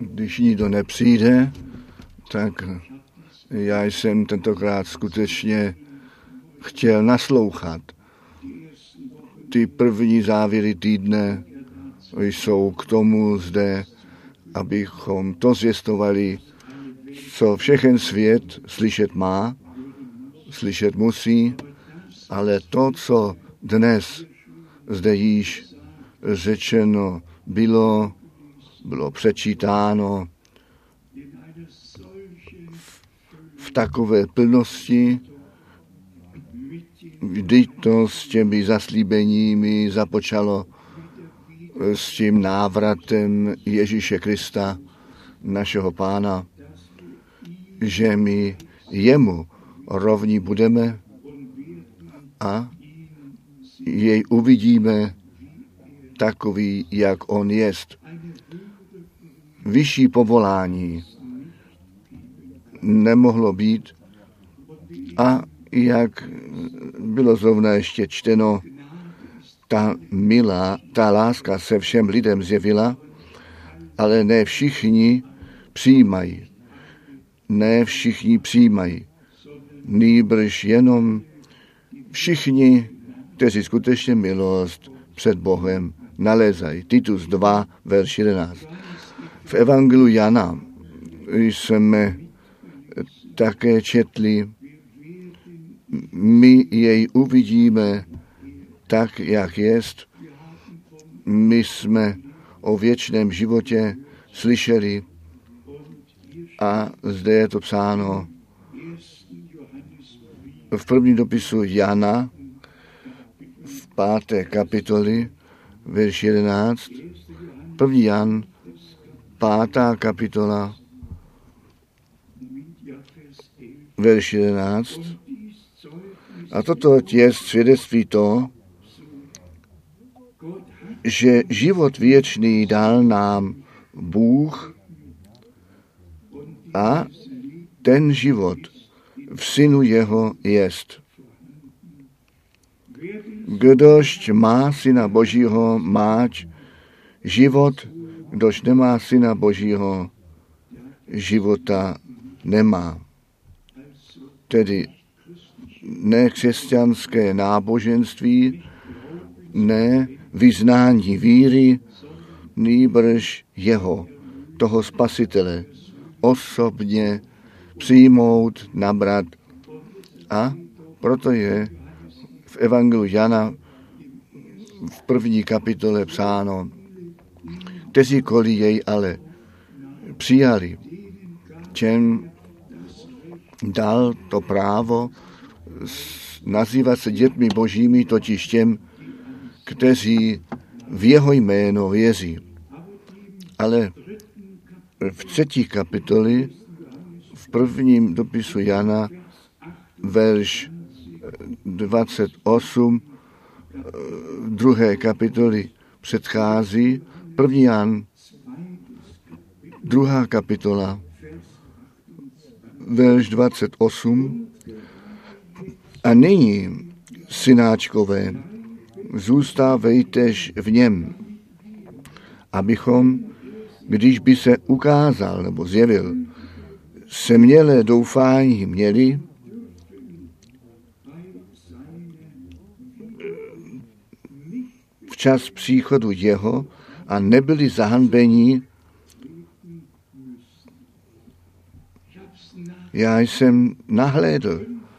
Když nikdo nepřijde, tak já jsem tentokrát skutečně chtěl naslouchat. Ty první závěry týdne jsou k tomu zde, abychom to zvěstovali, co všechen svět slyšet má, slyšet musí, ale to, co dnes zde již řečeno bylo přečítáno v takové plnosti, vždyť to s těmi zaslíbeními započalo s tím návratem Ježíše Krista, našeho Pána, že my jemu rovní budeme a jej uvidíme takový, jak on jest. Vyšší povolání nemohlo být a jak bylo zrovna ještě čteno, ta láska se všem lidem zjevila, ale ne všichni přijímají. Ne všichni přijímají. Nýbrž jenom všichni, kteří skutečně milost před Bohem nalézají. Titus 2, verš 11. V Evangeliu Jana jsme také četli, my jej uvidíme tak, jak jest. My jsme o věčném životě slyšeli a zde je to psáno v prvním dopisu Jana v 5. kapitoli, verš 11. 1. Jan, 5. kapitola, verš 11. A toto je svědectví to, že život věčný dal nám Bůh a ten život v synu jeho jest. Kdož má syna Božího, máč život, kdož nemá syna Božího, života nemá. Tedy ne křesťanské náboženství, ne vyznání víry, nýbrž jeho, toho Spasitele, osobně přijmout, nabrat. A proto je v Evangeliu Jana v 1. kapitole psáno, kteříkoliv jej ale přijali, čem dal to právo nazývat se dětmi Božími, totiž těm, kteří v jeho jméno věří. Ale v 3. kapitoli, v 1. dopisu Jana, verš 28, 2. kapitoly předchází, 1. Jan, 2. kapitola, verš 28. A nyní, synáčkové, zůstávejtež v něm, abychom, když by se ukázal nebo zjevil, semělé doufání měli, včas příchodu jeho a nebyli zahanbeni. Já jsem nahlédl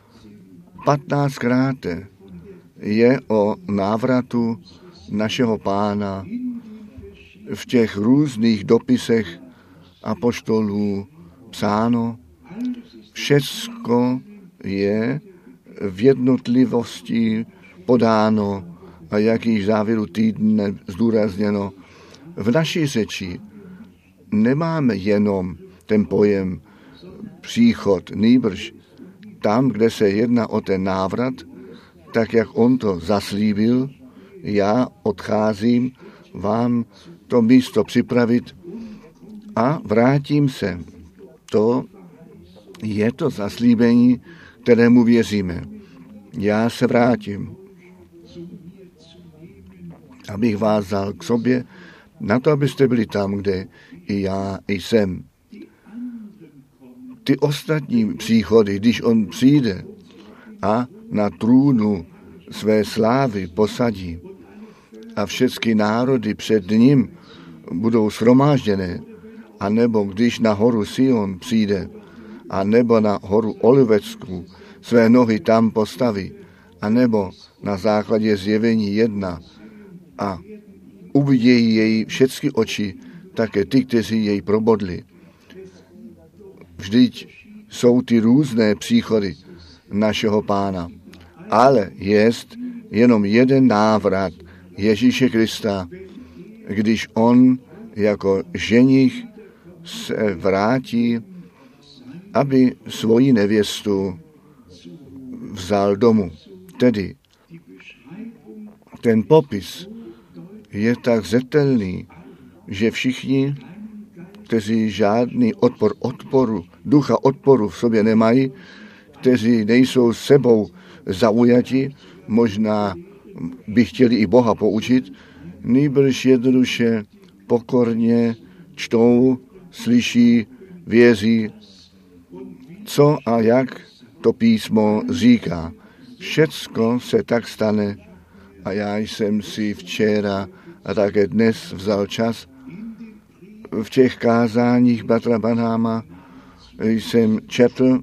15krát je o návratu našeho Pána v těch různých dopisech apoštolů psáno. Všecko je v jednotlivosti podáno a jak již v závěru týdne zdůrazněno. V naší řeči nemáme jenom ten pojem příchod, nýbrž tam, kde se jedná o ten návrat, tak jak on to zaslíbil, já odcházím vám to místo připravit a vrátím se. To je to zaslíbení, kterému věříme. Já se vrátím, abych vás vzal k sobě, na to, abyste byli tam, kde i já jsem. Ty ostatní příchody, když on přijde a na trůnu své slávy posadí a všechny národy před ním budou shromážděné, a nebo když na horu Sion přijde, a nebo na horu Oliveckou své nohy tam postaví, a nebo na základě Zjevení 1 a uvidějí jej všechny oči, také ty, kteří jej probodli. Vždyť jsou ty různé příchody našeho Pána, ale jest jenom jeden návrat Ježíše Krista, když on jako ženich se vrátí, aby svoji nevěstu vzal domů. Tedy ten popis je tak zřetelný, že všichni, kteří žádný ducha odporu v sobě nemají, kteří nejsou sebou zaujati, možná by chtěli i Boha poučit, nýbrž jednoduše pokorně čtou, slyší, věří, co a jak to písmo říká. Všecko se tak stane a já jsem si včera a také dnes vzal čas. V těch kázáních bratra Branhama jsem četl,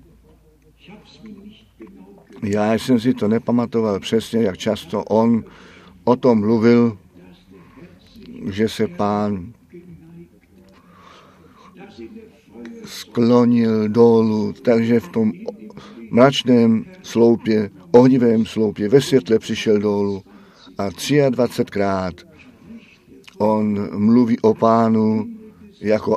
já jsem si to nepamatoval přesně, jak často on o tom mluvil, že se Pán sklonil dolů, takže v tom mračném sloupě, ohnivém sloupě, ve světle přišel dolů a 23krát on mluví o Pánu jako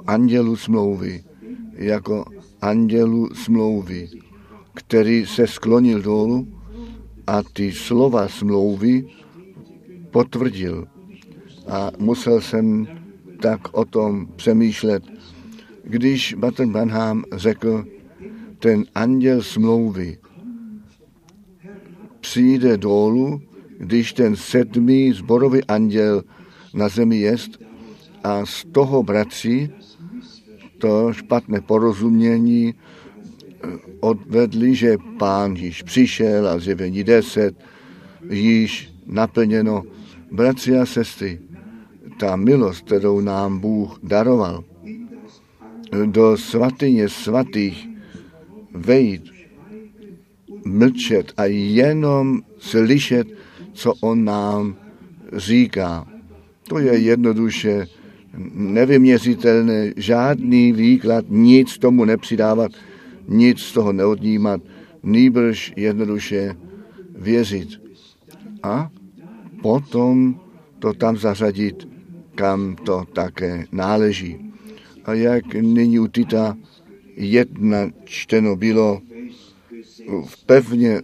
andělu smlouvy, který se sklonil dolů a ty slova smlouvy potvrdil. A musel jsem tak o tom přemýšlet, když bratr Branham řekl, ten anděl smlouvy přijde dolů, když ten 7. sborový anděl na zemi jest a z toho, bratři, to špatné porozumění odvedli, že Pán již přišel a Zjevení 10 již naplněno. Bratři a sestry, ta milost, kterou nám Bůh daroval, do svatyně svatých vejít, mlčet a jenom slyšet, co on nám říká. To je jednoduše nevyměřitelné, žádný výklad, nic tomu nepřidávat, nic z toho neodnímat, nýbrž jednoduše věřit. A potom to tam zařadit, kam to také náleží. A jak nyní u Tita 1 čteno bylo, v pevně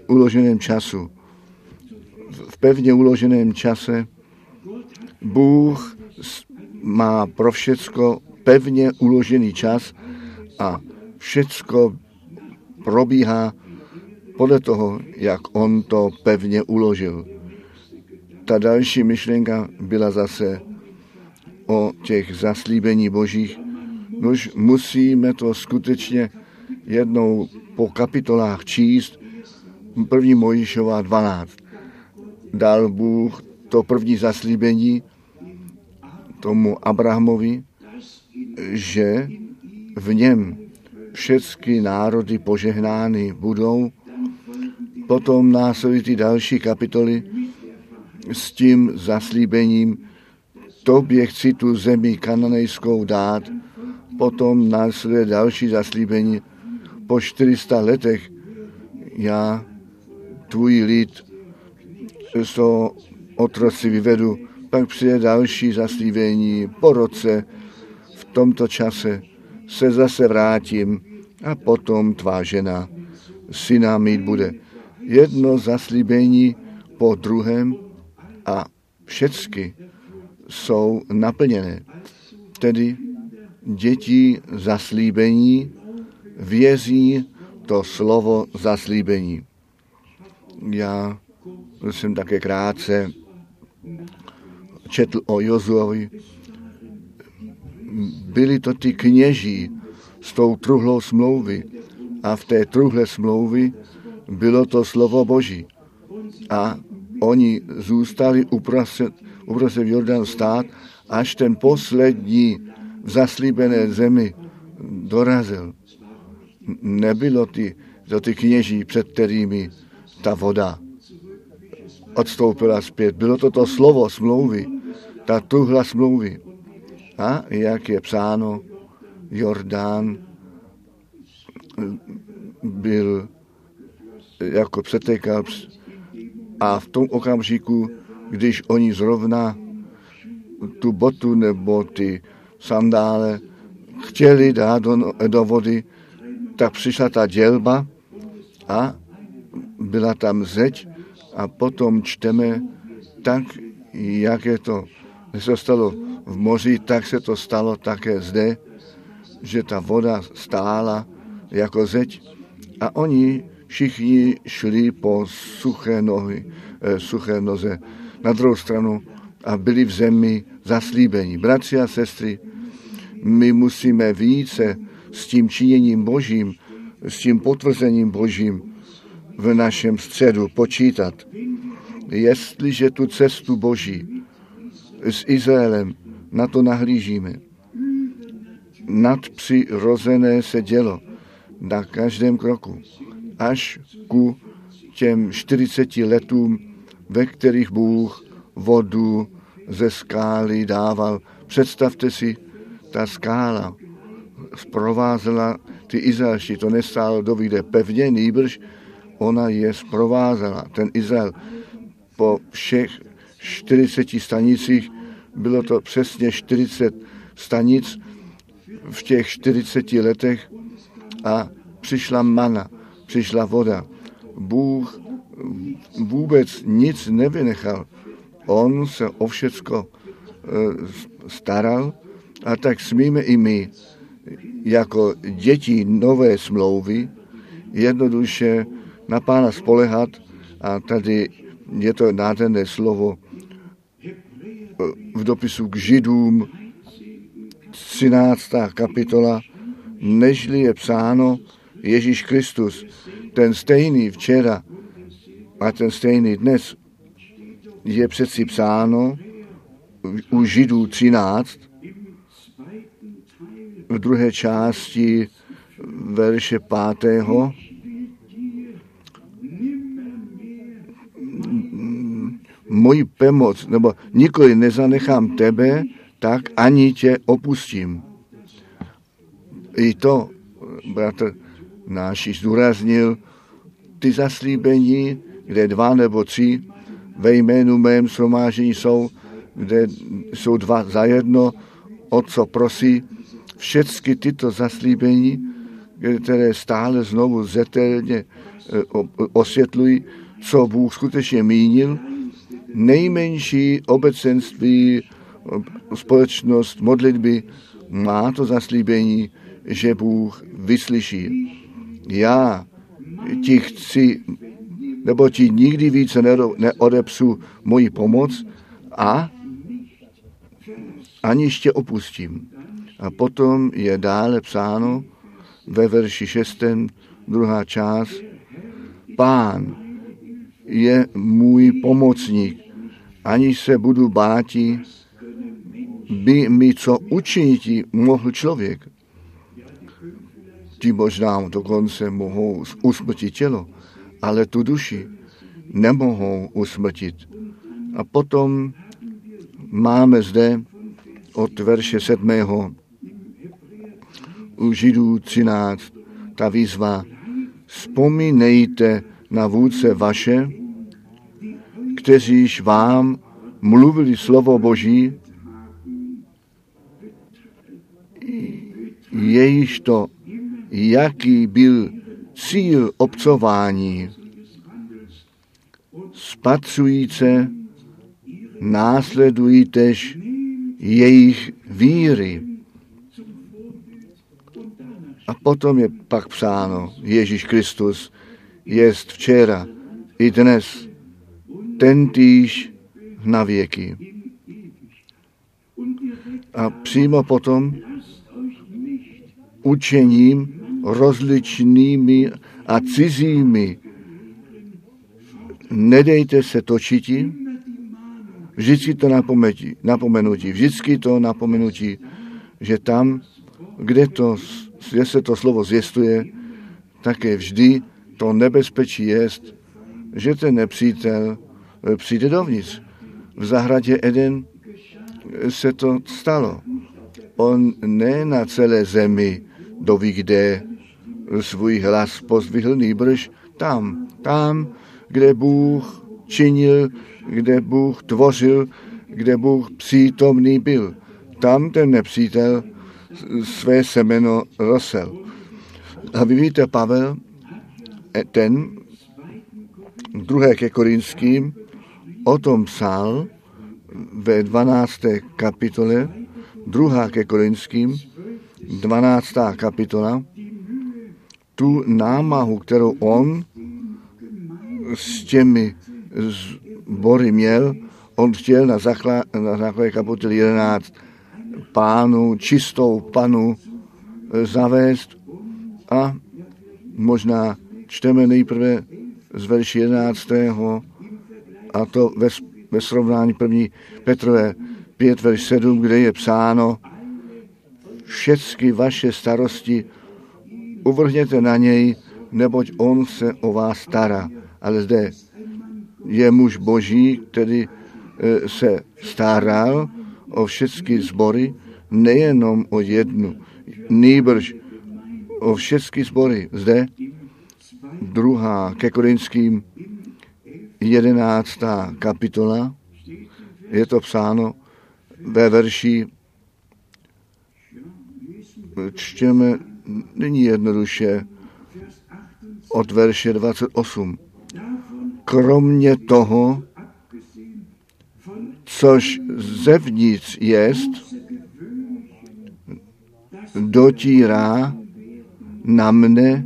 uloženém čase Bůh má pro všecko pevně uložený čas a všecko probíhá podle toho, jak on to pevně uložil. Ta další myšlenka byla zase o těch zaslíbení božích. Nož musíme to skutečně jednou po kapitolách číst. 1. Mojžíšova 12. Dal Bůh to první zaslíbení tomu Abrahamovi, že v něm všechny národy požehnány budou. Potom následují ty další kapitoly s tím zaslíbením, tobě chci tu zemi kananejskou dát. Potom následuje další zaslíbení, po 400 letech já tvůj lid z toho otroci vyvedu. Pak přijde další zaslíbení, po roce v tomto čase se zase vrátím a potom tvá žena syna mít bude. Jedno zaslíbení po druhém a všechny jsou naplněné. Tedy děti zaslíbení věří to slovo zaslíbení. Já jsem také krátce četl o Jozuovi. byli to ty kněží s tou truhlou smlouvy. A v té truhle smlouvy bylo to slovo Boží. A oni zůstali uprostřed Jordánu stát, až ten poslední v zaslíbené zemi dorazil. Nebylo ty kněží, před kterými ta voda odstoupila zpět. Bylo to slovo smlouvy, ta truhla smlouvy. A jak je psáno, Jordán byl jako přetekal a v tom okamžiku, když oni zrovna tu botu nebo ty sandále chtěli dát do vody, tak přišla ta dělba a byla tam zeď a potom čteme tak, jak je to se stalo v moři, tak se to stalo také zde, že ta voda stála jako zeď a oni všichni šli po suché noze na druhou stranu a byli v zemi zaslíbení. Bratři a sestry, my musíme více s tím činěním Božím, s tím potvrzením Božím v našem středu počítat. Jestliže tu cestu Boží s Izraelem na to nahlížíme, nadpřirozené se dělo na každém kroku, až ku těm 40 letům, ve kterých Bůh vodu ze skály dával. Představte si, ta skála zprovázela ty Izraelští, to nestálo do kde pevně, nýbrž ona je zprovázela. Ten Izrael po všech 40 stanicích, bylo to přesně 40 stanic v těch 40 letech a přišla mana, přišla voda. Bůh vůbec nic nevynechal. On se o všecko staral a tak smíme i my jako děti nové smlouvy jednoduše na Pána spolehat a tady je to nádherné slovo v dopisu k Židům 13. kapitola, nežli je psáno Ježíš Kristus, ten stejný včera a ten stejný dnes, je přeci psáno u Židů 13 v druhé části verše 5. Moji pomoc, nebo nikoli nezanechám tebe, tak ani tě opustím. I to, bratr náš zdůraznil, ty zaslíbení, kde 2 nebo 3 ve jménu mém shromáždění jsou, kde jsou 2 za jedno, o co prosí, všechny tyto zaslíbení, které stále znovu zetelně osvětlují, co Bůh skutečně mínil, nejmenší obecenství, společnost modlitby má to zaslíbení, že Bůh vyslyší. Já ti chci, nebo ti nikdy více neodepsu moji pomoc a aniž tě opustím. A potom je dále psáno ve verši 6. druhá část, Pán je můj pomocník, aniž se budu báti, by mi co učiniti mohl člověk. Ti možná dokonce mohou usmrtit tělo, ale tu duši nemohou usmrtit. A potom máme zde od verše 7. u Židů 13 ta výzva: vzpomínejte na vůdce vaše, kteříž vám mluvili slovo Boží, jejíž to, jaký byl cíl obcování, spatřujíce, následujtež jejich víry. A potom je pak psáno, Ježíš Kristus jest včera i dnes tentýž na věky. A přímo potom učením rozličnými a cizími nedejte se točiti, vždycky to napomenutí, že tam, kde se to slovo zvěstuje, také vždy to nebezpečí jest, že ten nepřítel přijde dovnitř. V zahradě Eden se to stalo. On ne na celé zemi doví, kde svůj hlas pozdvihl, nýbrž tam, kde Bůh činil, kde Bůh tvořil, kde Bůh přítomný byl. Tam ten nepřítel své semeno rosel. A vy víte, Pavel, ten 2. ke Korinským o tom psal ve 12. kapitole, 2. ke Korinským, 12. kapitola, tu námahu, kterou on s těmi sbory měl, on chtěl na základě kapitoly 11 čistou panu zavést a možná čteme nejprve z verši 11. a to ve srovnání 1. Petrové 5, verš 7, kde je psáno: všechny vaše starosti uvrhněte na něj, neboť on se o vás stará. Ale zde je muž Boží, který se staral o všechny sbory, nejenom o jednu, nýbrž o všechny sbory. Zde 2. ke Korinským 11. kapitola, je to psáno ve verši, čteme nyní jednoduše od verše 28. Kromě toho, což zevnitř jest, dotírá na mne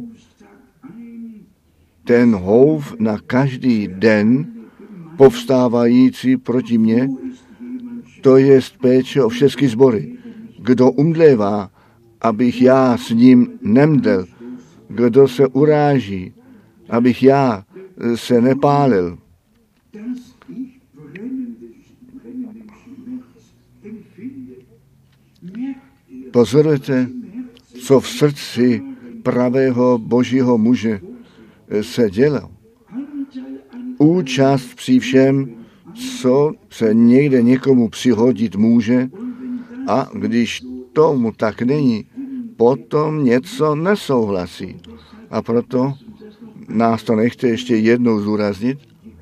ten houv na každý den povstávající proti mně, to jest péče o všechny sbory. Kdo umdlévá, abych já s ním nemdlel, kdo se uráží, abych já se nepálil. Pozorujte, co v srdci pravého Božího muže se dělo. Účast při všem, co se někde někomu přihodit může, a když tomu tak není, potom něco nesouhlasí. A proto nás to nechce ještě jednou zúraznit.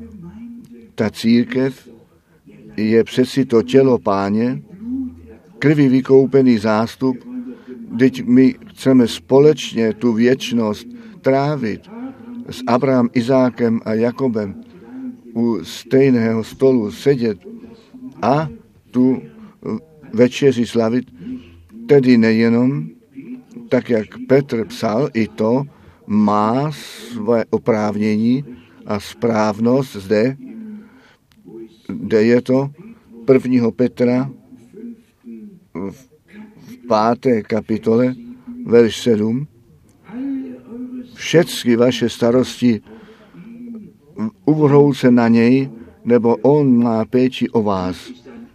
Ta církev je přeci to tělo Páně, krví vykoupený zástup, teď my chceme společně tu věčnost trávit s Abrahamem, Izákem a Jakobem u stejného stolu sedět a tu večeři slavit, tedy nejenom, tak jak Petr psal, i to má své oprávnění a správnost zde, kde je to 1. Petra v 5. kapitole, verš 7. Všechny vaše starosti uvrhou se na něj, nebo on má péči o vás.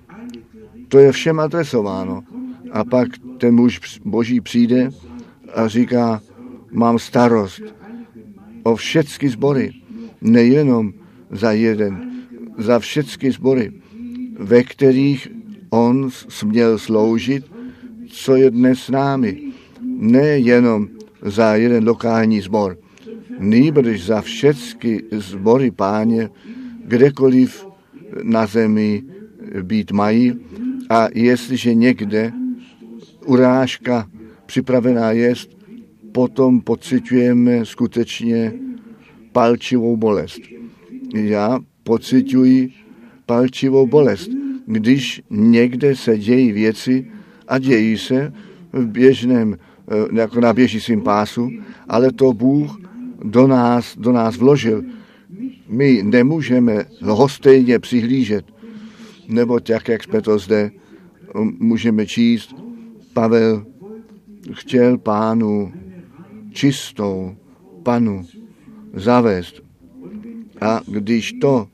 To je všem adresováno. A pak ten muž Boží přijde a říká, mám starost o všechny sbory, nejenom za jeden, za všechny sbory, ve kterých on směl sloužit, co je dnes s námi. Nejenom za jeden lokální sbor, nýbrž za všechny sbory Páně, kdekoliv na zemi být mají. A jestliže někde urážka připravená jest, potom pociťujeme skutečně palčivou bolest. Já pociťuji palčivou bolest, když někde se dějí věci a dějí se v běžném, jako na běžícím pásu, ale to Bůh do nás vložil. My nemůžeme lhostejně přihlížet, nebo tak, jak jsme to zde můžeme číst, Pavel chtěl Pánu čistou panu zavést. A když to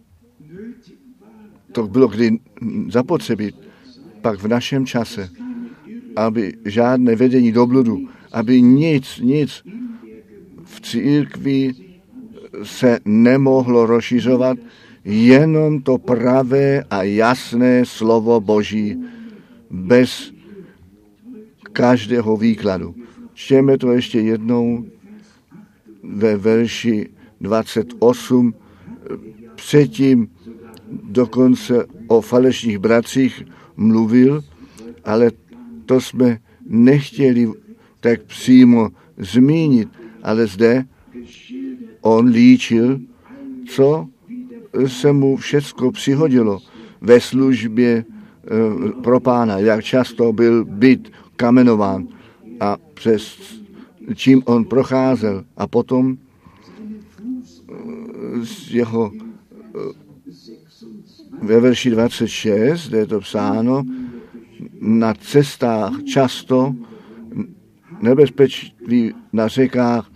bylo kdy zapotřebí, pak v našem čase, aby žádné vedení do bludu, aby nic v církvi se nemohlo rozšiřovat, jenom to pravé a jasné slovo Boží bez každého výkladu. Čtěme to ještě jednou ve verši 28. Předtím dokonce o falešných bratřích mluvil, ale to jsme nechtěli tak přímo zmínit, ale zde on líčil, co se mu všecko přihodilo ve službě pro Pána, jak často byl byt kamenován a přes čím on procházel. A potom z jeho ve verši 26, kde je to psáno, na cestách často nebezpečí na řekách,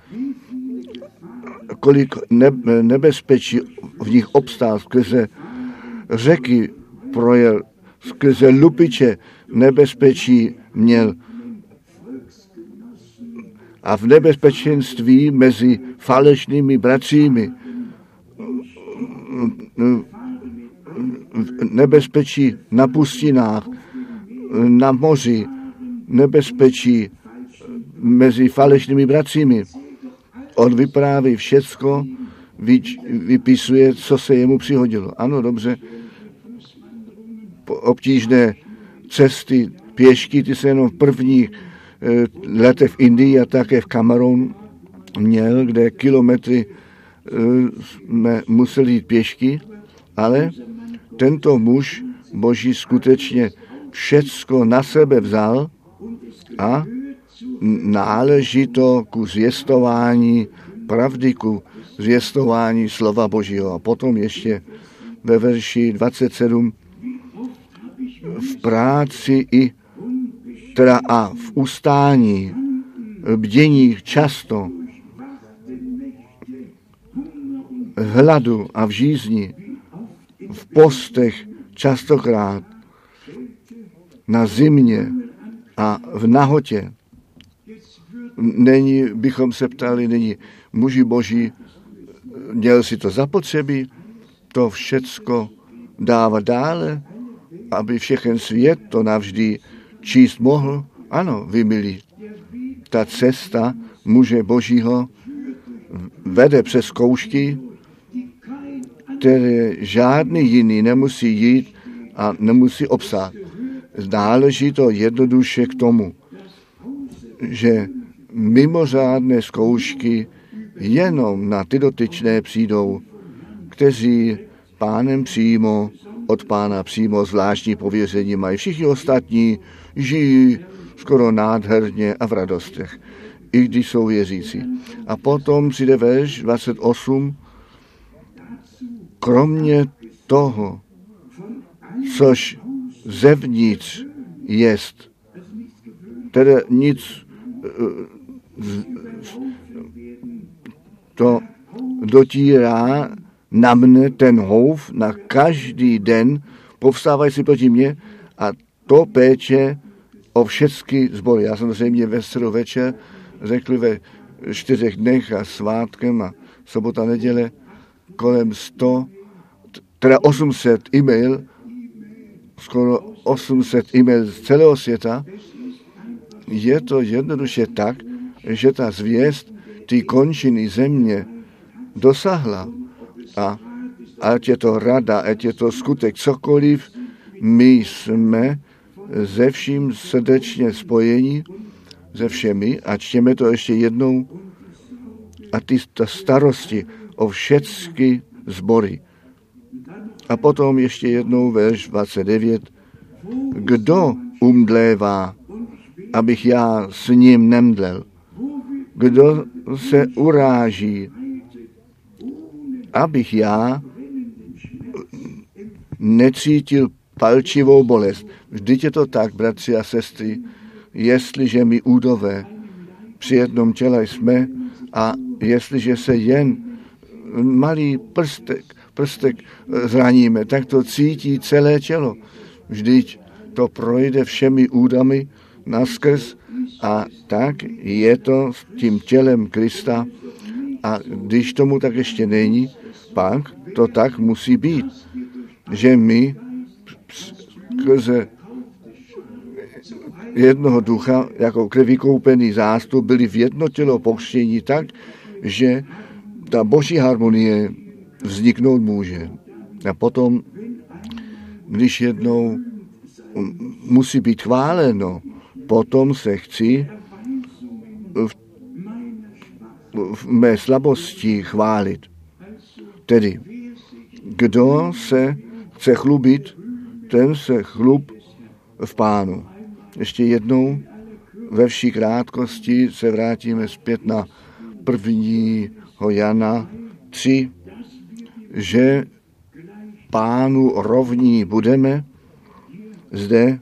kolik nebezpečí v nich obstál, skrze řeky projel, skrze lupiče nebezpečí měl. A v nebezpečenství mezi falešnými bratřími, nebezpečí na pustinách, na moři, nebezpečí mezi falešnými bratřími. On vypráví všecko, vypisuje, co se jemu přihodilo. Ano, dobře, obtížné cesty, pěšky, ty se jenom v prvních letech v Indii a také v Kamerunu měl, kde kilometry jsme museli jít pěšky, ale tento muž Boží skutečně všecko na sebe vzal a náleží to ku zvěstování pravdy, ku zvěstování slova Božího. A potom ještě ve verši 27 v práci a v ustání, v bděních často, v hladu a v žízni, v postech častokrát, na zimě a v nahotě. Bychom se ptali, není muži Boží, měl si to zapotřebí, to všecko dávat dále, aby všechen svět to navždy číst mohl? Ano, vy milí, ta cesta muže Božího vede přes zkoušky, které žádný jiný nemusí jít a nemusí obsát. Náleží to jednoduše k tomu, že mimořádné zkoušky jenom na ty dotyčné přijdou, kteří Pánem přímo, od Pána přímo zvláštní pověření mají. Všichni ostatní žijí skoro nádherně a v radostech, i když jsou věřící. A potom přijde verš 28, kromě toho, což zevnitř jest, tedy nic to dotírá na mne ten houf na každý den, povstávající proti mně, a to péče o všechny sbory. Já jsem to zřejmě ve středu večer řekl ve 4 dnech a svátkem a sobota, neděle kolem 800 e-mail, skoro 800 e-mail z celého světa. Je to jednoduše tak, že ta zvěst ty končiny země dosahla. A ať je to rada, ať je to skutek, cokoliv, my jsme ze vším srdečně spojeni, ze všemi, a čtěme to ještě jednou, a ta starosti o všechny sbory. A potom ještě jednou verš 29. Kdo umdlévá, abych já s ním nemdlel? Kdo se uráží, abych já necítil palčivou bolest. Vždyť je to tak, bratři a sestry, jestliže my údové při jednom těle jsme a jestliže se jen malý prstek zraníme, tak to cítí celé tělo. Vždyť to projde všemi údami naskrz a tak je to s tím tělem Krista a když tomu tak ještě není, pak to tak musí být, že my skrze jednoho ducha jako krví koupený zástup byli v jedno tělo pokřtění tak, že ta boží harmonie vzniknout může. A potom, když jednou musí být chváleno, potom se chci v mé slabosti chválit. Tedy, kdo se chce chlubit, ten se chlub v Pánu. Ještě jednou ve vší krátkosti se vrátíme zpět na 1. Jana 3, že Pánu rovní budeme. Zde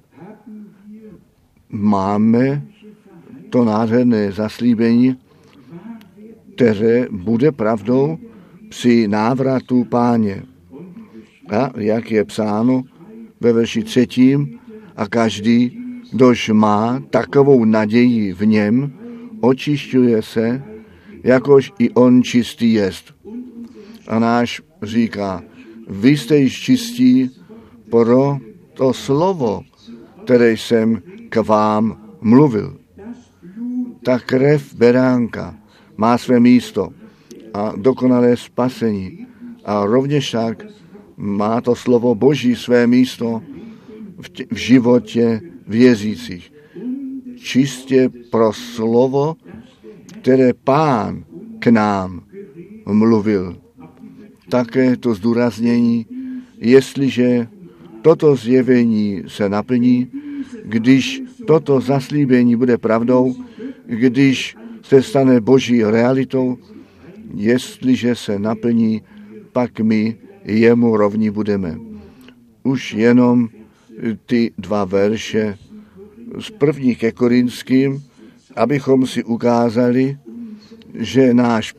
máme to nádherné zaslíbení, které bude pravdou při návratu Páně. A jak je psáno ve verši 3, a každý, kdož má takovou naději v něm, očišťuje se, jakož i on čistý jest. A náš říká, vy jste již čistí pro to slovo, které jsem k vám mluvil. Ta krev beránka má své místo a dokonalé spasení. A rovněž tak má to slovo Boží své místo v životě věřících. Čistě pro slovo, které Pán k nám mluvil. Také to zdůraznění, jestliže toto zjevení se naplní, když toto zaslíbení bude pravdou, když se stane Boží realitou, jestliže se naplní, pak my jemu rovní budeme. Už jenom ty 2 verše z 1. ke Korinským, abychom si ukázali, že náš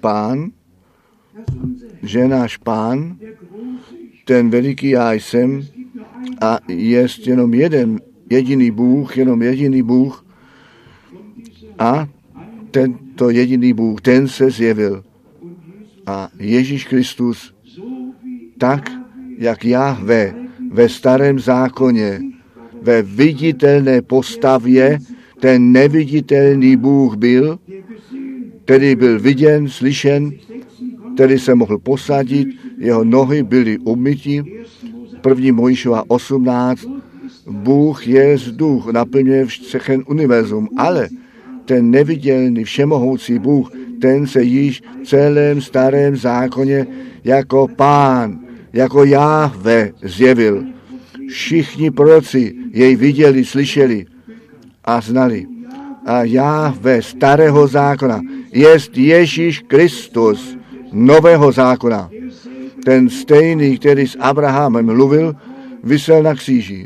Pán, ten veliký já jsem, a jest jenom jediný Bůh a tento jediný Bůh, ten se zjevil. A Ježíš Kristus, tak jak Jahve ve starém zákoně, ve viditelné postavě, ten neviditelný Bůh byl, který byl viděn, slyšen, který se mohl posadit, jeho nohy byly umytí. 1. Mojžíšova 18, Bůh je duch, naplňuje všechen univerzum, ale ten nevidělný, všemohoucí Bůh, ten se již v celém starém zákoně jako Pán, jako Jahve zjevil. Všichni proroci jej viděli, slyšeli a znali. A Jahve starého zákona jest Ježíš Kristus nového zákona. Ten stejný, který s Abrahamem mluvil, visel na kříži.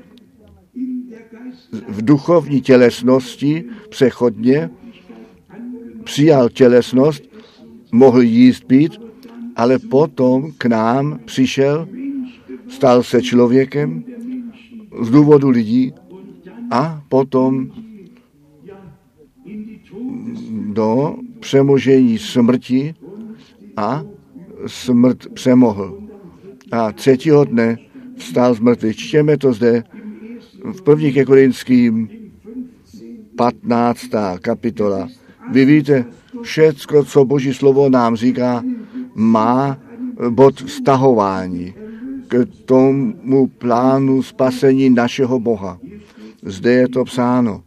V duchovní tělesnosti přechodně přijal tělesnost, mohl jíst, pít, ale potom k nám přišel, stal se člověkem z důvodu lidí a potom do přemožení smrti a smrt přemohl. A 3. dne vstal z mrtvých. Čtěme to zde v 1. ke Korinským 15. kapitola. Vy víte, všecko, co Boží slovo nám říká, má bod vztahování k tomu plánu spasení našeho Boha. Zde je to psáno.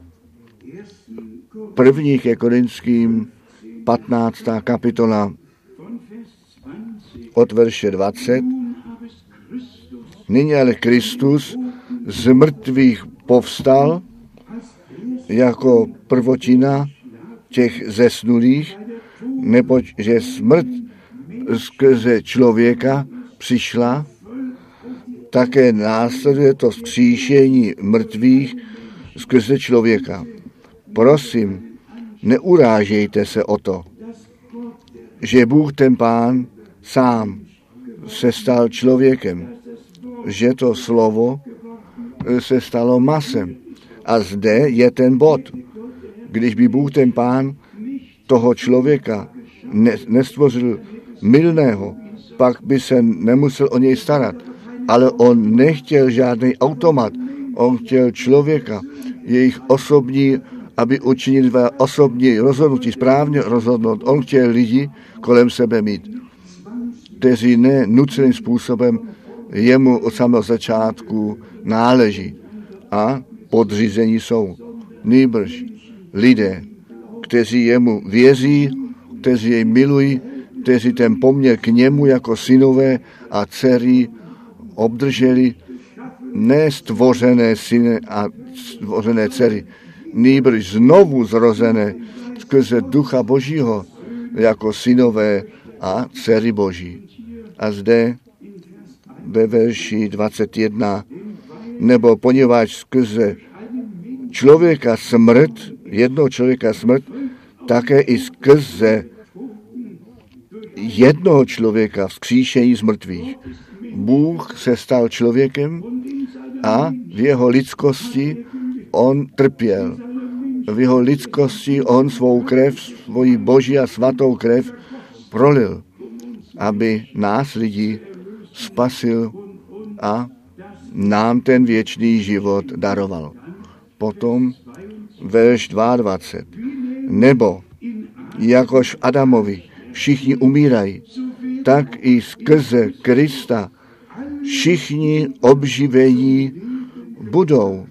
1. ke Korinským 15. kapitola od verše 20. Nyní ale Kristus z mrtvých povstal jako prvotina těch zesnulých, neboť že smrt skrze člověka přišla také následuje to vzkříšení mrtvých skrze člověka. Prosím, neurážejte se o to, že Bůh ten Pán sám se stal člověkem, že to slovo se stalo masem. A zde je ten bod. Když by Bůh ten Pán toho člověka nestvořil mylného, pak by se nemusel o něj starat. Ale on nechtěl žádný automat. On chtěl člověka, jejich osobní, aby učinil své osobní rozhodnutí, správně rozhodnout. On chtěl lidi kolem sebe mít, kteří ne nuceným způsobem jemu od samého začátku náleží a podřízení jsou. Nýbrž lidé, kteří jemu věří, kteří jej milují, kteří ten poměr k němu jako synové a dcery obdrželi, ne stvořené syny a stvořené dcery, nýbrž znovu zrozené skrze Ducha Božího jako synové a dcery Boží. A zde ve verši 21, nebo poněvadž skrze člověka smrt, jednoho člověka smrt, také i skrze jednoho člověka vzkříšení z mrtvých. Bůh se stal člověkem a v jeho lidskosti on trpěl. V jeho lidskosti on svou krev, svoji boží a svatou krev prolil, aby nás lidi spasil a nám ten věčný život daroval. Potom verš 22. Nebo jakož Adamovi všichni umírají, tak i skrze Krista všichni obživení budou.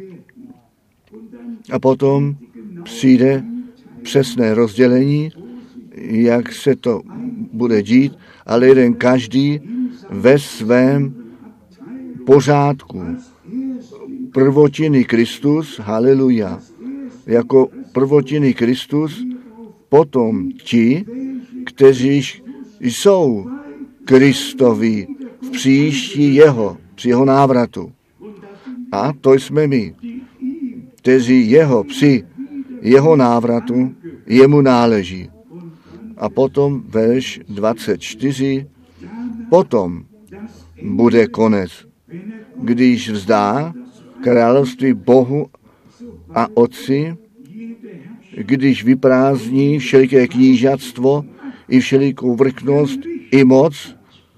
A potom přijde přesné rozdělení, jak se to bude dít, ale jeden každý ve svém pořádku. Prvotiny Kristus, haleluja, jako prvotiny Kristus, potom ti, kteří jsou Kristovi v příští při jeho návratu. A to jsme my, kteří při jeho návratu jemu náleží. A potom verš 24, potom bude konec, když vzdá království Bohu a Otci, když vyprázdní všeliké knížatstvo i všelikou vrchnost i moc,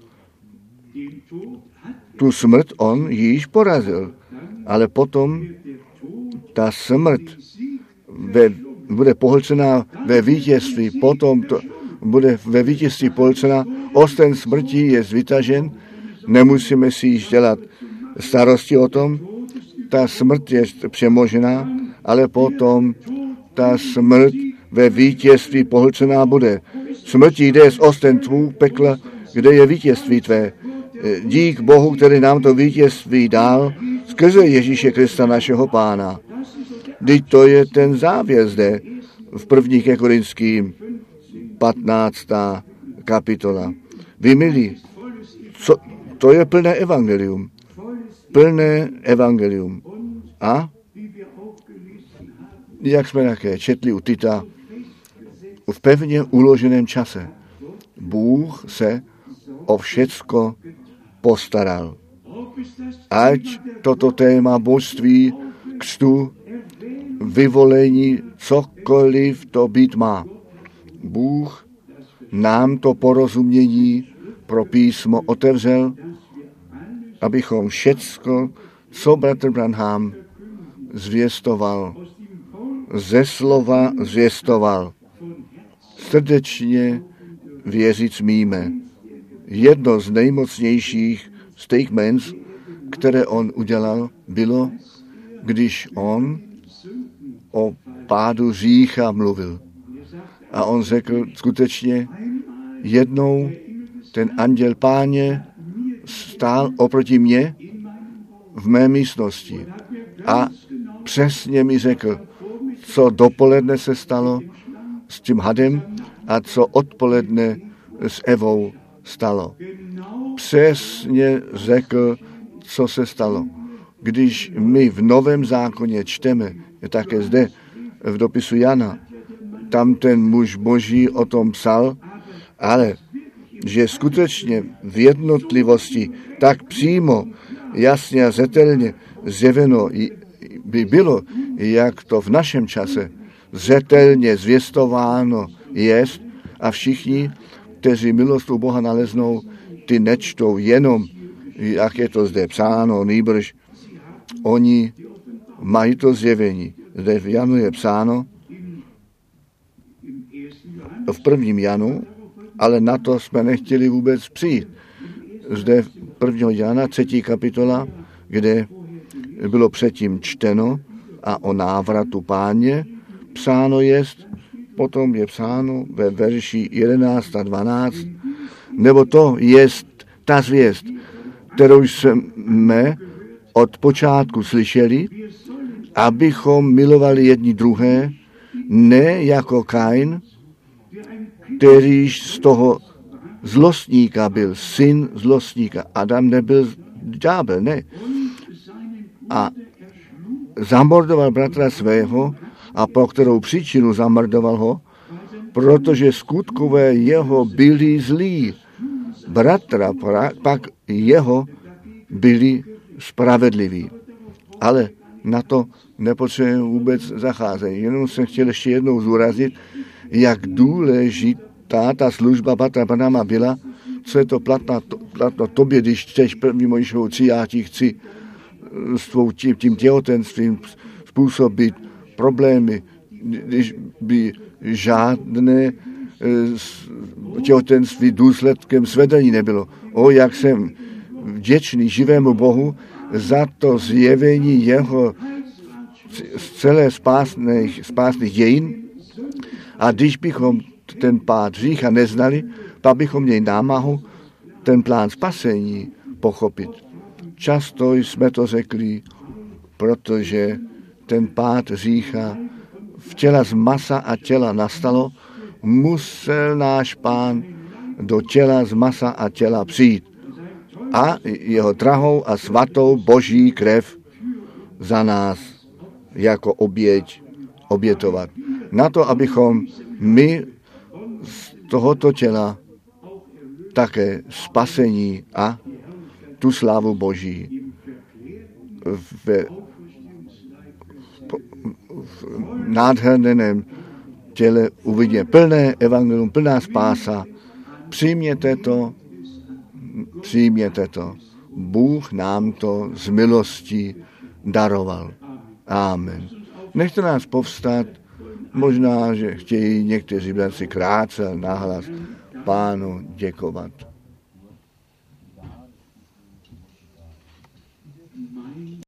tu smrt on již porazil. Ale potom ta smrt bude pohlcená ve vítězství, potom to bude ve vítězství pohlcená, osten smrti je vytažen, nemusíme si již dělat starosti o tom, ta smrt je přemožená, ale potom ta smrt ve vítězství pohlcená bude. Smrti jde z osten tvů pekla, kde je vítězství tvé. Dík Bohu, který nám to vítězství dal, skrze Ježíše Krista našeho Pána. Vždyť to je ten závěr zde v 1. ke Korinským 15. kapitola. Vy milí, to je plné evangelium. Plné evangelium. A jak jsme také četli u Tita, v pevně uloženém čase Bůh se o všecko postaral. Ať toto téma božství, křtu, vyvolení, cokoliv to být má. Bůh nám to porozumění pro písmo otevřel, abychom všecko, co bratr Branham zvěstoval, ze slova zvěstoval, srdečně věřit smíme. Jedno z nejmocnějších statements, které on udělal, bylo, když on o pádu hřícha mluvil. A on řekl skutečně, jednou ten anděl Páně stál oproti mně v mé místnosti a přesně mi řekl, co dopoledne se stalo s tím hadem a co odpoledne s Evou stalo. Přesně řekl, co se stalo. Když my v Novém zákoně čteme, je také zde v dopisu Jana, tam ten muž Boží o tom psal, ale že skutečně v jednotlivosti tak přímo, jasně a zřetelně zjeveno by bylo, jak to v našem čase zřetelně zvěstováno jest a všichni, kteří milost u Boha naleznou, ty nečtou jenom, jak je to zde psáno, nýbrž oni mají to zjevení. Zde v Janu je psáno, v 1. Janu, ale na to jsme nechtěli vůbec přijít. Zde v 1. Jana, 3. kapitola, kde bylo předtím čteno a o návratu Páně psáno jest, potom je psáno ve verši 11 a 12, nebo to jest ta zvěst, kterou jsme od počátku slyšeli, abychom milovali jedni druhé, ne jako Kain, kterýž z toho zlostníka byl, syn zlostníka. Adam nebyl ďábel, ne. A zamordoval bratra svého, a pro kterou příčinu zamordoval ho, protože skutkové jeho byli zlí. Bratra pak jeho byli spravedliví. Ale na to nepotřebujeme vůbec zacházet. Jenom jsem chtěl ještě jednou zúraznit, jak důležitá ta služba bratra Branhama byla, co je to platno tobě, když čteš 1. Mojžíšovu 3, já ti chci s tím těhotenstvím způsobit problémy, když by žádné těhotenství důsledkem svedení nebylo. Jak jsem vděčný živému Bohu za to zjevení jeho z celé spásných dějin. A když bychom ten pád hřícha neznali, pak bychom měli námahu ten plán spasení pochopit. Často jsme to řekli, protože ten pád hřícha v těla z masa a těla nastalo, musel náš Pán do těla z masa a těla přijít a jeho drahou a svatou Boží krev za nás jako oběť obětovat. Na to, abychom my z tohoto těla také spasení a tu slávu Boží v nádherném těle uvidíme. Plné evangelium, plná spása. Přijměte to. Bůh nám to z milosti daroval. Amen. Nechte nás povstat. Možná, že chtějí někteří bratři krátce nahlas Pánu děkovat.